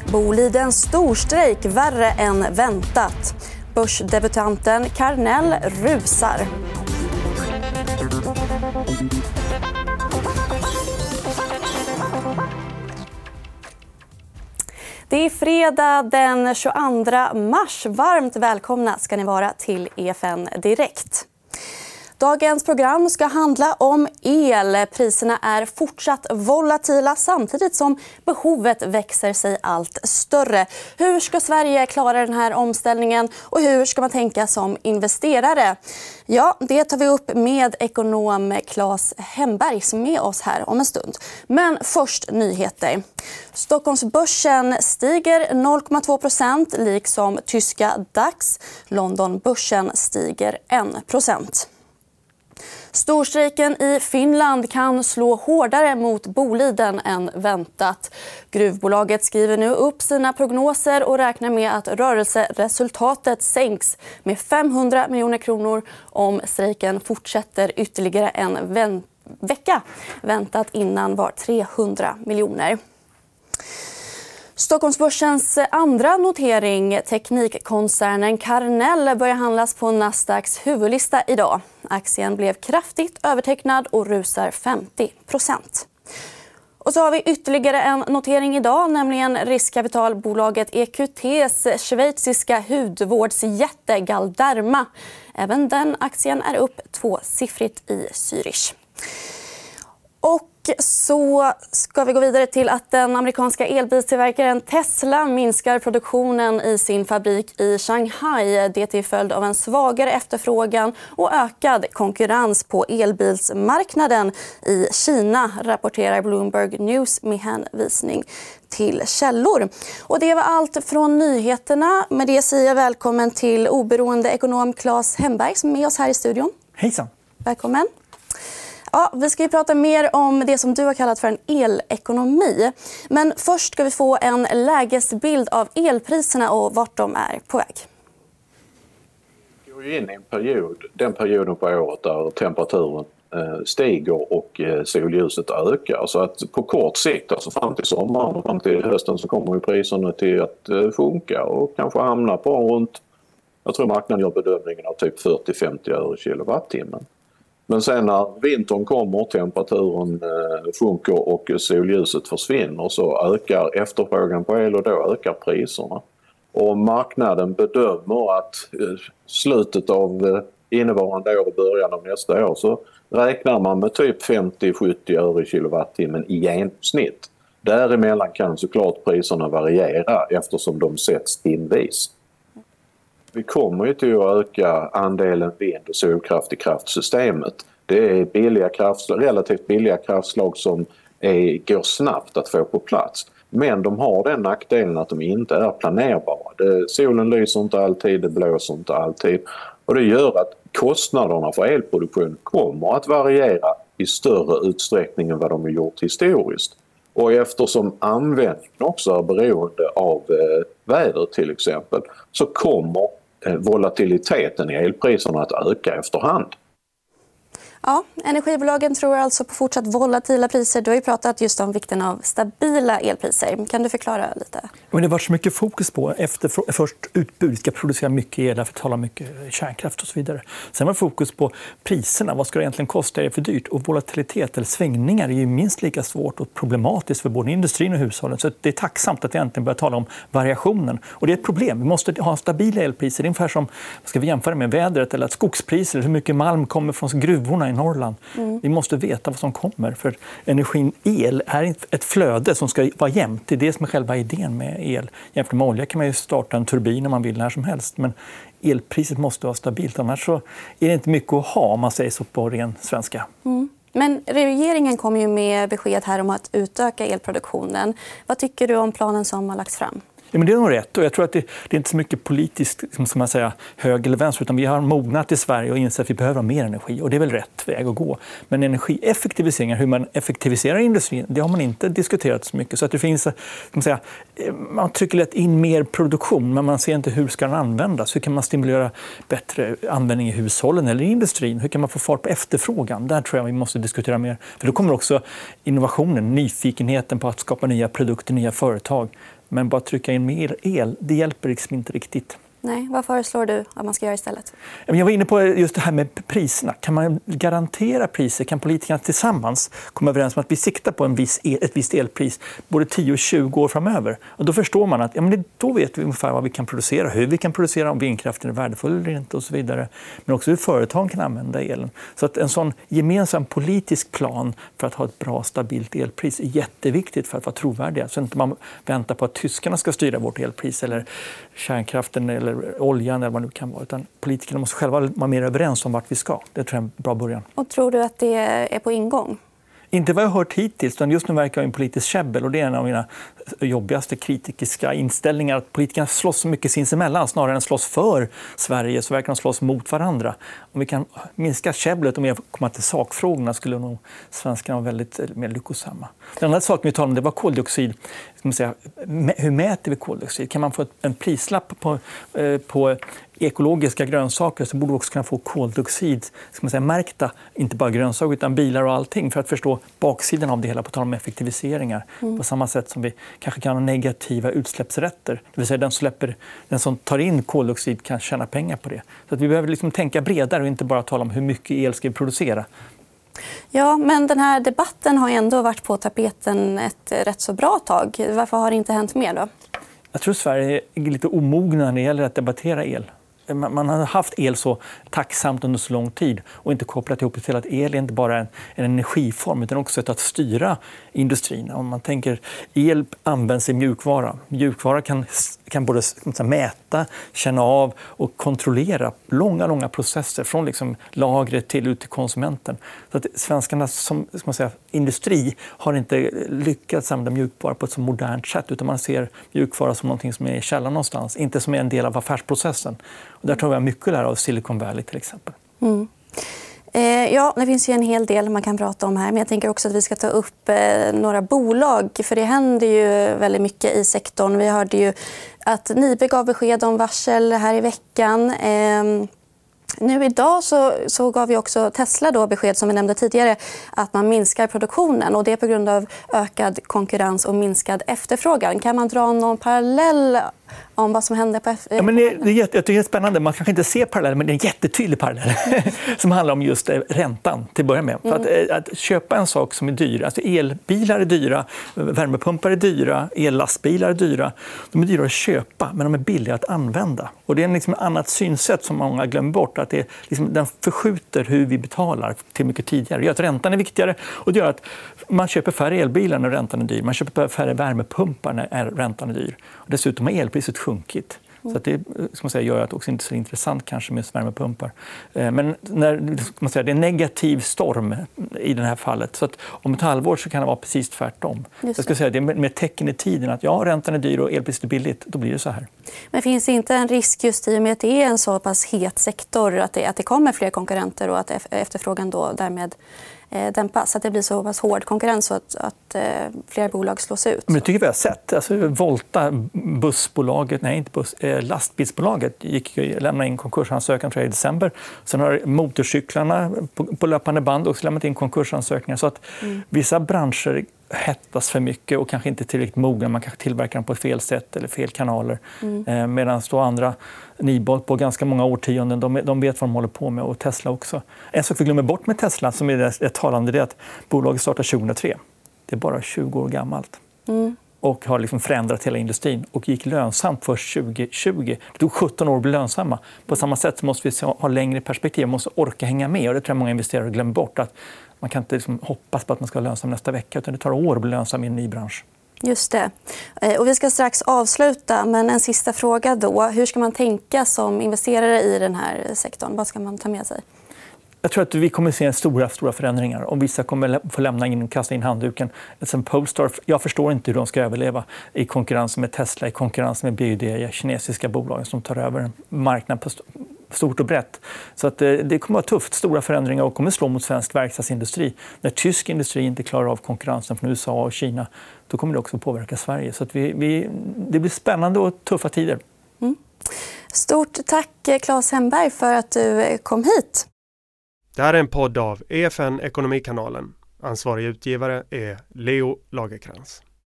Bolidens storstrejk värre än väntat. Börsdebutanten Carnell rusar. Det är fredag den 22 mars. Varmt välkomna ska ni vara till EFN Direkt. Dagens program ska handla om el. Priserna är fortsatt volatila samtidigt som behovet växer sig allt större. Hur ska Sverige klara den här omställningen och hur ska man tänka som investerare? Ja, det tar vi upp med ekonom Claes Hemberg som är med oss här om en stund. Men först nyheter. Stockholmsbörsen stiger 0,2% liksom tyska DAX. Londonbörsen stiger 1%. Storstrejken i Finland kan slå hårdare mot Boliden än väntat. Gruvbolaget skriver nu upp sina prognoser och räknar med att rörelseresultatet sänks med 500 miljoner kronor om strejken fortsätter ytterligare en vecka. Väntat innan var 300 miljoner. Stockholmsbörsens andra notering, teknikkoncernen Carnell, börjar handlas på Nasdaqs huvudlista idag. Aktien blev kraftigt övertecknad och rusar 50%. Och så har vi ytterligare en notering idag, nämligen riskkapitalbolaget EQTs schweiziska hudvårdsjätte Galderma. Även den aktien är upp tvåsiffrigt i Zürich. Och så ska vi gå vidare till att den amerikanska elbilstillverkaren Tesla minskar produktionen i sin fabrik i Shanghai. Det är följd av en svagare efterfrågan och ökad konkurrens på elbilsmarknaden i Kina, rapporterar Bloomberg News med hänvisning till källor. Och det var allt från nyheterna. Med det säger jag välkommen till oberoende ekonom Claes Hemberg som är med oss här i studion. Hejsan. Välkommen. Ja, vi ska ju prata mer om det som du har kallat för en elekonomi. Men först ska vi få en lägesbild av elpriserna och vart de är på väg. Vi går in i en period, den perioden på året där temperaturen stiger och solljuset ökar. Så att på kort sikt, alltså fram till sommaren och fram till hösten, så kommer ju priserna till att sjunka och kanske hamna på runt, jag tror marknaden gör bedömningen av typ 40-50 öre kilowattimmen. Men sen när vintern kommer, temperaturen sjunker och solljuset försvinner, så ökar efterfrågan på el och då ökar priserna. Och marknaden bedömer att slutet av innevarande år och början av nästa år så räknar man med typ 50-70 öre kilowattimmen i genomsnitt. Däremellan kan såklart priserna variera eftersom de sätts timvis. Vi kommer ju till att öka andelen vind- och solkraft i kraftsystemet. Det är relativt billiga kraftslag som går snabbt att få på plats. Men de har den nackdelen att de inte är planerbara. Solen lyser inte alltid, det blåser inte alltid. Och det gör att kostnaderna för elproduktion kommer att variera i större utsträckning än vad de har gjort historiskt. Och eftersom användningen också är beroende av väder till exempel, så kommer volatiliteten i elpriserna att öka efterhand. Ja, energibolagen tror alltså på fortsatt volatila priser. Du har ju pratat just om vikten av stabila elpriser. Kan du förklara lite? Men det har varit så mycket fokus på först utbud. Vi ska producera mycket el, därför tala mycket kärnkraft och så vidare. Sen var fokus på priserna. Vad ska det egentligen kosta? Är det för dyrt? Och volatilitet eller svängningar är ju minst lika svårt och problematiskt för både industrin och hushållen. Så det är tacksamt att vi äntligen börjar tala om variationen. Och det är ett problem. Vi måste ha stabila elpriser. Det är ungefär som, ska vi jämföra med vädret eller skogspriser. Hur mycket malm kommer från gruvorna i Norrland. Vi måste veta vad som kommer. För energin el är ett flöde som ska vara jämnt. Det är det som är själva idén med el. Jämfört med olja kan man ju starta en turbin när man vill när som helst. Men elpriset måste vara stabilt. Annars så är det inte mycket att ha om man säger så på ren svenska. Men regeringen kommer ju med besked här om att utöka elproduktionen. Vad tycker du om planen som har lagts fram? Ja, men det är nog rätt. Och jag tror att det är inte så mycket politiskt som man säger, höger eller vänster, utan vi har mognat i Sverige och insett att vi behöver mer energi. Och det är väl rätt väg att gå. Men energieffektiviseringar, hur man effektiviserar industrin, det har man inte diskuterat så mycket. Så att det finns, man trycker lätt in mer produktion, men man ser inte hur ska den användas. Hur kan man stimulera bättre användning i hushållen eller i industrin? Hur kan man få fart på efterfrågan? Där tror jag vi måste diskutera mer. För då kommer också innovationen, nyfikenheten på att skapa nya produkter, nya företag Men bara trycka in mer el, det hjälper liksom inte riktigt. Nej, vad föreslår du att man ska göra istället? Jag var inne på just det här med priserna. Kan man garantera priser? Kan politikerna tillsammans komma överens om att vi siktar på ett visst elpris både 10 och 20 år framöver? Och då förstår man att då vet vi ungefär vad vi kan producera, hur vi kan producera, om vindkraften är värdefull eller inte och så vidare. Men också hur företag kan använda elen. Så att en sån gemensam politisk plan för att ha ett bra, stabilt elpris är jätteviktigt för att vara trovärdiga. Så att inte man väntar på att tyskarna ska styra vårt elpris eller kärnkraften eller oljan eller vad det nu kan vara. Utan politikerna måste själva vara mer överens om vart vi ska. Det tror jag är en bra början. Och tror du att det är på ingång? Inte vad jag har hört hittills, utan just nu verkar jag en politisk käbbel. Och det är en av mina jobbigaste kritiska inställningar. Att politikerna slåss så mycket sinsemellan snarare än slåss för Sverige. Så verkar de slåss mot varandra. Om vi kan minska käbblet och mer komma till sakfrågorna skulle nog svenskarna vara väldigt mer lyckosamma. Den andra saken vi talade om det var koldioxid. Hur mäter vi koldioxid? Kan man få en prislapp på ekologiska grönsaker så borde vi också kunna få koldioxid märkta, inte bara grönsaker utan bilar och allting för att förstå baksidan av det hela på tal om effektiviseringar. På samma sätt som vi kanske kan ha negativa utsläppsrätter. Det vill säga den som tar in koldioxid kan tjäna pengar på det. Så att vi behöver tänka bredare och inte bara tala om hur mycket el ska vi producera. Ja, men den här debatten har ändå varit på tapeten ett rätt så bra tag. Varför har det inte hänt mer då? Jag tror Sverige är lite omogna när det gäller att debattera el. Man har haft el så tacksamt under så lång tid och inte kopplat ihop det till att el är inte bara en energiform utan också ett sätt att styra industrin. Om man tänker el används i mjukvara. Mjukvara kan både mäta, känna av och kontrollera långa processer från lagret till ut till konsumenten. Så att svenskarna som industri har inte lyckats använda mjukvara på ett så modernt sätt utan man ser mjukvara som något som är i källan någonstans, inte som är en del av affärsprocessen. Och där tror jag mycket att lära av Silicon Valley till exempel. Ja, det finns ju en hel del man kan prata om här. Men jag tänker också att vi ska ta upp några bolag. För det händer ju väldigt mycket i sektorn. Vi hörde ju att Nibe gav besked om varsel här i veckan. Nu idag så gav vi också Tesla då besked som vi nämnde tidigare att man minskar produktionen och det är på grund av ökad konkurrens och minskad efterfrågan. Kan man dra någon parallell om vad som händer på jag tycker det är spännande. Man kanske inte ser paralleller, men det är en jättetydlig parallell som handlar om just räntan till att börja med. För att köpa en sak som är dyr, alltså elbilar är dyra, värmepumpar är dyra, ellastbilar är dyra. De är dyra att köpa, men de är billiga att använda. Och det är ett annat synsätt som många glömmer bort. Att det den förskjuter hur vi betalar till mycket tidigare. Det gör att räntan är viktigare och det gör att man köper färre elbilar när räntan är dyr. Man köper färre värmepumpar när räntan är dyr. Och dessutom har elpriset sjunkit. Så att det gör att det också inte är så intressant kanske med värmepumpar. Men när det är en negativ storm i det här fallet. Så att om ett halvår så kan det vara precis tvärtom. Jag ska säga det med tecken i tiden att räntan är dyr och elpriset är billigt, då blir det så här. Men finns det inte en risk just i och med att det är en så pass het sektor att det kommer fler konkurrenter och att efterfrågan då därmed dämpas, att det blir så pass hård konkurrens så att fler bolag slås ut? Men det tycker vi har sett. Alltså, Volta, lastbilsbolaget lämnade in konkursansökan i december. Sen har motorcyklarna på löpande band också lämnat in konkursansökningar. Så att vissa branscher hettas för mycket och kanske inte tillräckligt mogna. Man kanske tillverkar dem på fel sätt eller fel kanaler. Medan då andra Nibe på ganska många årtionden, de vet vad de håller på med och Tesla också. En sak vi glömmer bort med Tesla som är ett talande är att bolaget startade 2003. Det är bara 20 år gammalt. Och har förändrat hela industrin och gick lönsamt först 2020. Det tog 17 år att bli lönsamma. På samma sätt så måste vi ha längre perspektiv. Man måste orka hänga med och det tror jag många investerare glömmer bort. Att man kan inte hoppas på att man ska vara lönsam nästa vecka utan det tar år att bli lönsam i en ny bransch. Just det. Och vi ska strax avsluta, men en sista fråga då. Hur ska man tänka som investerare i den här sektorn? Vad ska man ta med sig? Jag tror att vi kommer att se stora förändringar. Om vissa kommer få kasta in handduken. Som Polestar, jag förstår inte hur de ska överleva i konkurrens med Tesla, i konkurrens med BYD, kinesiska bolag som tar över en marknad på stort och brett. Så att det kommer att vara tufft, stora förändringar och kommer slå mot svensk verkstadsindustri. När tysk industri inte klarar av konkurrensen från USA och Kina, då kommer det också påverka Sverige. Så att det blir spännande och tuffa tider. Stort tack Claes Hemberg för att du kom hit. Det här är en podd av EFN Ekonomikanalen. Ansvarig utgivare är Leo Lagerkrans.